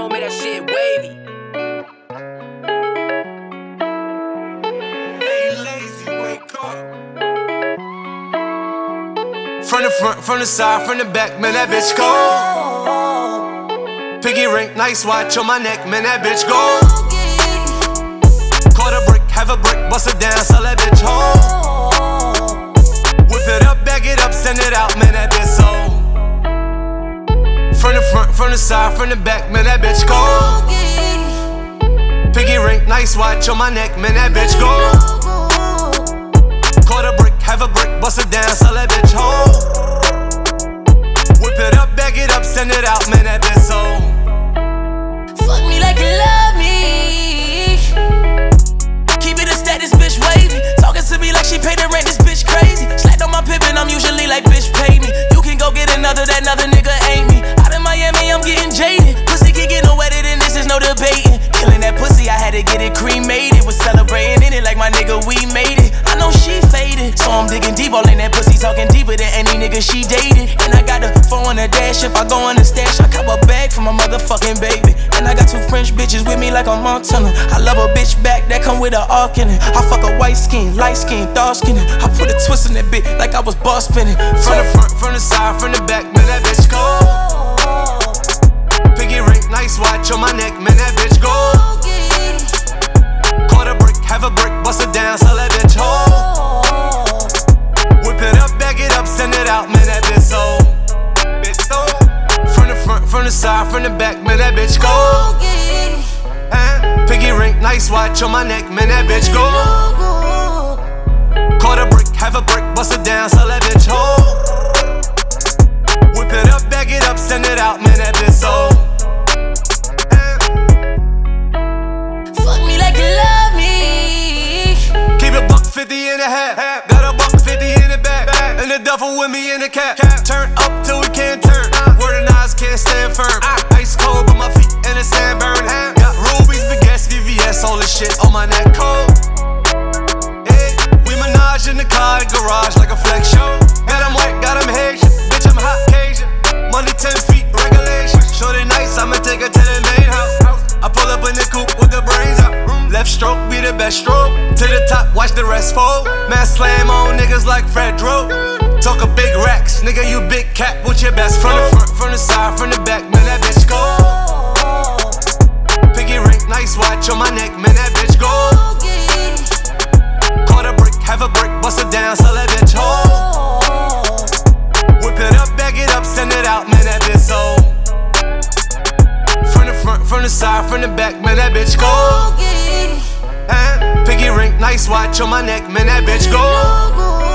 Ramo made that shit wavy. Hey, lazy, wake up. From the front, from the side, from the back, man, that bitch go. Piggy ring, nice watch on my neck, man, that bitch go. Caught a brick, have a brick, bust it down, sell that bitch home. Whip it up, bag it up, send it out, man, that bitch sold. From the front, from the side, from the back, man, that bitch go. Piggy ring, nice watch on my neck, man, that bitch go. Caught a brick, have a brick, bust it down, sell that bitch home. Whip it up, bag it up, send it out, man, that bitch sold. Fuck me like you love me. Keep it a status, bitch wavy. Talking to me like she paid the rent, this bitch crazy. Slapped on my pippin', I'm usually like, bitch pay me. You can go get another, that another nigga ain't me. Out in Miami, I'm getting jaded. Pussy can get no wetter than this, is no debating. Killing that pussy, I had to get it cremated. Was celebrating in it like my nigga, we made it. I know she faded, so I'm digging deep. All in that pussy, talking deeper than any nigga she dated. And I got a phone on the dash, if I go on the stash, I cop a bag for my motherfucking baby. And I got two French bitches with me like I'm Montana. I love a bitch back that come with a arc in it. I fuck a white skin, light skin, dark skin. I put a twist in that bitch like I was boss spinning. From the front, from the side, from the back, man, that bitch go. Piggy ring, nice watch on my neck, man, that bitch go. Caught a brick, have a brick, bust it down, sell that bitch home. Whip it up, bag it up, send it out, man, that bitch sold. Bitch sold. From the front, from the side, from the back, man, that bitch go. Piggy ring, nice watch on my neck, man, that bitch go. Caught a brick, have a brick, bust it down, sell that bitch home. Whip it up, bag it up, send it out, man, that bitch sold. Fuck me like you love me. Keep it $150 in the hat, got a $150 in the back, and the duffel with me in the cap. Turn up till we can't turn. Word and eyes can't stand firm. Ice cold, but my feet in the sand burn. Got rubies, baguettes, VVS, all this shit on my neck cold. Hey, we menage in the car, garage like a flex show. Got 'em white, got 'em Haitian, bitch I'm hot Cajun. Money 10 feet, regulation. Shorty nice, I'ma take her to the main house. I pull up in the coupe with the brains out. Left stroke be the best stroke. To the top, watch the rest fold. Man slam on niggas like Fred Dro. Talk a big racks, nigga you big cat with your best friend. From the front, from the side, from the back, man that bitch go. Piggy ring, nice watch on my neck, man that bitch go. Caught a brick, have a brick, bust it down, sell that bitch home. Whip it up, bag it up, send it out, man that bitch sold. From the front, from the side, from the back, man that bitch go. Piggy ring, nice watch on my neck, man that bitch go.